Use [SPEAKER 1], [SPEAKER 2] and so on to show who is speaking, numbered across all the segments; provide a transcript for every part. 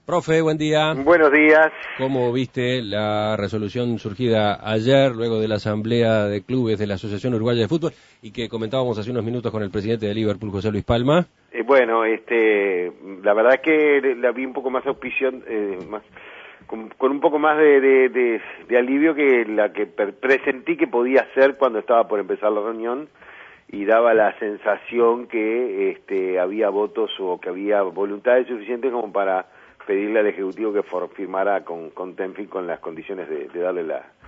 [SPEAKER 1] Profe, buen día.
[SPEAKER 2] Buenos días.
[SPEAKER 1] ¿Cómo viste la resolución surgida ayer, luego de la asamblea de clubes de la Asociación Uruguaya de Fútbol, y que comentábamos hace unos minutos con el presidente de Liverpool, José Luis Palma?
[SPEAKER 2] La verdad es que la vi un poco más auspición, con un poco más de alivio que la que presentí que podía ser cuando estaba por empezar la reunión, y daba la sensación que había votos o que había voluntades suficientes como para pedirle al Ejecutivo que firmara con Tenfield con las condiciones de darle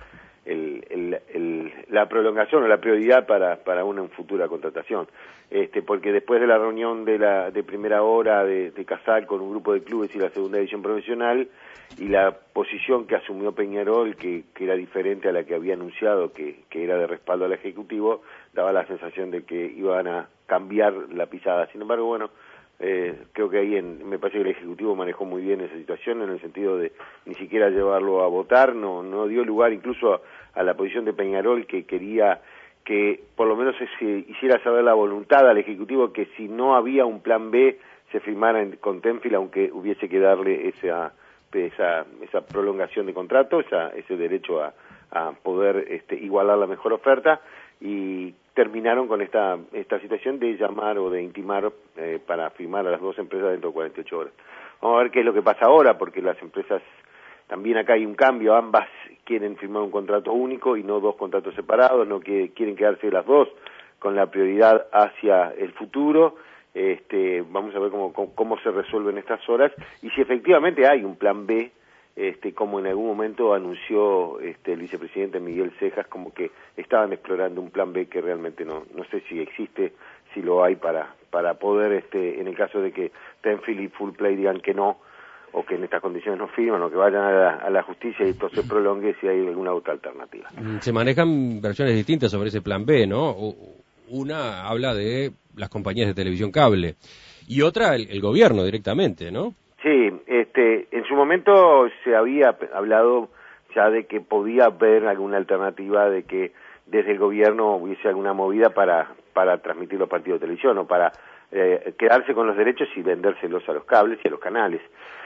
[SPEAKER 2] la prolongación o la prioridad para una futura contratación. Porque después de la reunión de primera hora de Casal con un grupo de clubes y la segunda división profesional, y la posición que asumió Peñarol, que era diferente a la que había anunciado, que era de respaldo al Ejecutivo, daba la sensación de que iban a cambiar la pisada. Sin embargo, bueno, creo que ahí me parece que el Ejecutivo manejó muy bien esa situación, en el sentido de ni siquiera llevarlo a votar, no dio lugar incluso a la posición de Peñarol, que quería que por lo menos se hiciera saber la voluntad al Ejecutivo que si no había un plan B se firmara con Tenfield, aunque hubiese que darle esa prolongación de contrato, ese derecho a poder igualar la mejor oferta. Y terminaron con esta situación de llamar o de intimar para firmar a las dos empresas dentro de 48 horas. Vamos a ver qué es lo que pasa ahora, porque las empresas, también acá hay un cambio, ambas quieren firmar un contrato único y no dos contratos separados, no quieren quedarse las dos con la prioridad hacia el futuro. Vamos a ver cómo se resuelven estas horas y si efectivamente hay un plan B, como en algún momento anunció el vicepresidente Miguel Cejas, como que estaban explorando un plan B que realmente no sé si existe, si lo hay para poder, en el caso de que Tenfield y Full Play digan que no, o que en estas condiciones no firman, o que vayan a la justicia y esto se prolongue, si hay alguna otra alternativa.
[SPEAKER 1] Se manejan versiones distintas sobre ese plan B, ¿no? Una habla de las compañías de televisión cable, y otra el gobierno directamente, ¿no?
[SPEAKER 2] Sí, en su momento se había hablado ya de que podía haber alguna alternativa, de que desde el gobierno hubiese alguna movida para transmitir los partidos de televisión, o para quedarse con los derechos y vendérselos a los cables y a los canales.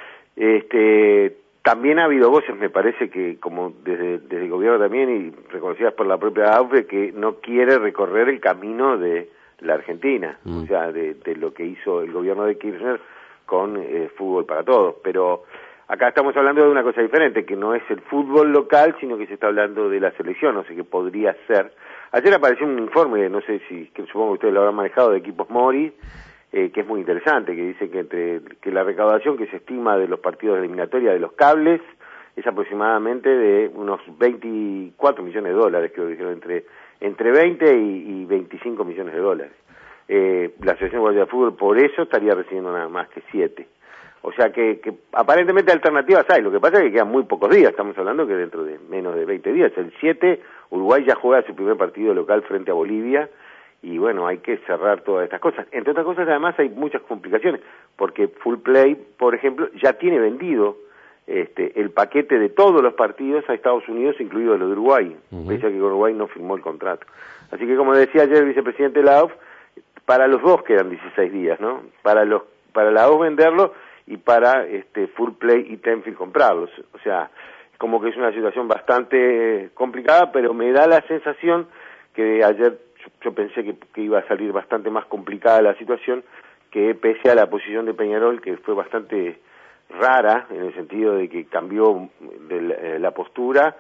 [SPEAKER 2] También ha habido voces, me parece que como desde el gobierno también, y reconocidas por la propia AUFE, que no quiere recorrer el camino de la Argentina, o sea, de lo que hizo el gobierno de Kirchner con fútbol para todos. Pero acá estamos hablando de una cosa diferente, que no es el fútbol local, sino que se está hablando de la selección, o sea que podría ser. Ayer apareció un informe, no sé que supongo que ustedes lo habrán manejado, de Equipos Mori, que es muy interesante, que dice que la recaudación que se estima de los partidos de eliminatoria de los cables es aproximadamente de unos 24 millones de dólares, creo que dijeron, entre 20 y 25 millones de dólares. La Asociación Uruguaya de Fútbol por eso estaría recibiendo nada más que 7. O sea que aparentemente alternativas hay, lo que pasa es que quedan muy pocos días, estamos hablando que dentro de menos de 20 días, el 7, Uruguay ya juega su primer partido local frente a Bolivia, y bueno, hay que cerrar todas estas cosas. Entre otras cosas, además, hay muchas complicaciones, porque Full Play, por ejemplo, ya tiene vendido el paquete de todos los partidos a Estados Unidos, incluido los de Uruguay, pese a que Uruguay no firmó el contrato. Así que, como decía ayer el vicepresidente de la AUF, para los dos quedan 16 días, ¿no? Para la AUF venderlo y para Full Play y Tenfield comprarlos. O sea, como que es una situación bastante complicada, pero me da la sensación que ayer yo pensé que iba a salir bastante más complicada la situación, que pese a la posición de Peñarol, que fue bastante rara, en el sentido de que cambió la postura,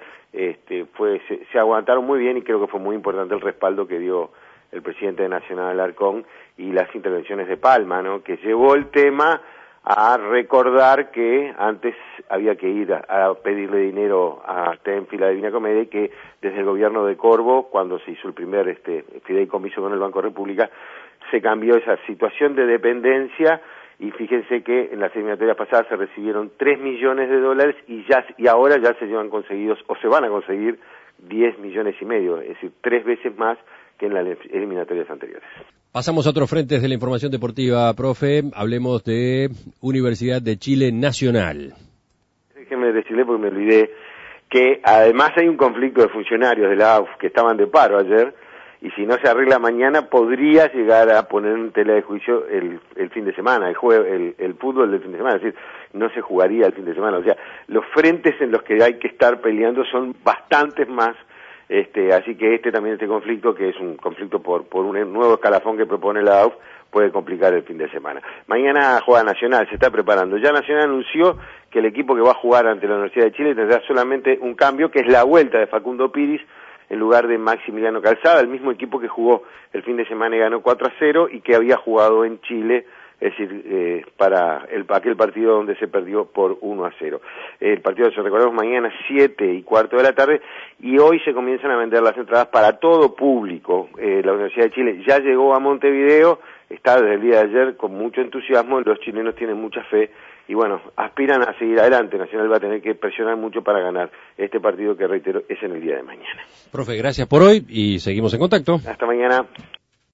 [SPEAKER 2] se aguantaron muy bien, y creo que fue muy importante el respaldo que dio el presidente de Nacional, Alarcón, y las intervenciones de Palma, ¿no? Que llevó el tema a recordar que antes había que ir a pedirle dinero a Tenfield, a Divina Comedia, y que desde el gobierno de Corvo, cuando se hizo el primer fideicomiso con el Banco República, se cambió esa situación de dependencia, y fíjense que en las eliminatorias pasadas se recibieron 3 millones de dólares y ahora ya se llevan conseguidos, o se van a conseguir, 10 millones y medio, es decir, 3 veces más que en las eliminatorias anteriores.
[SPEAKER 1] Pasamos a otros frentes de la información deportiva, profe. Hablemos de Universidad de Chile Nacional.
[SPEAKER 2] Déjeme decirle, porque me olvidé, que además hay un conflicto de funcionarios de la AUF que estaban de paro ayer, y si no se arregla mañana podría llegar a poner en tela de juicio el fin de semana, el fútbol del fin de semana, es decir, no se jugaría el fin de semana. O sea, los frentes en los que hay que estar peleando son bastantes más. Así que este conflicto, que es un conflicto por un nuevo escalafón que propone la AUF, puede complicar el fin de semana. Mañana juega Nacional, se está preparando. Ya Nacional anunció que el equipo que va a jugar ante la Universidad de Chile tendrá solamente un cambio, que es la vuelta de Facundo Piris en lugar de Maximiliano Calzada, el mismo equipo que jugó el fin de semana y ganó 4-0 y que había jugado en Chile, es decir, para aquel partido donde se perdió por 1-0. El partido, se recordemos, mañana 7:15 de la tarde, y hoy se comienzan a vender las entradas para todo público. La Universidad de Chile ya llegó a Montevideo, está desde el día de ayer con mucho entusiasmo, los chilenos tienen mucha fe y bueno, aspiran a seguir adelante. Nacional va a tener que presionar mucho para ganar este partido, que reitero, es en el día de mañana.
[SPEAKER 1] Profe, gracias por hoy y seguimos en contacto.
[SPEAKER 2] Hasta mañana.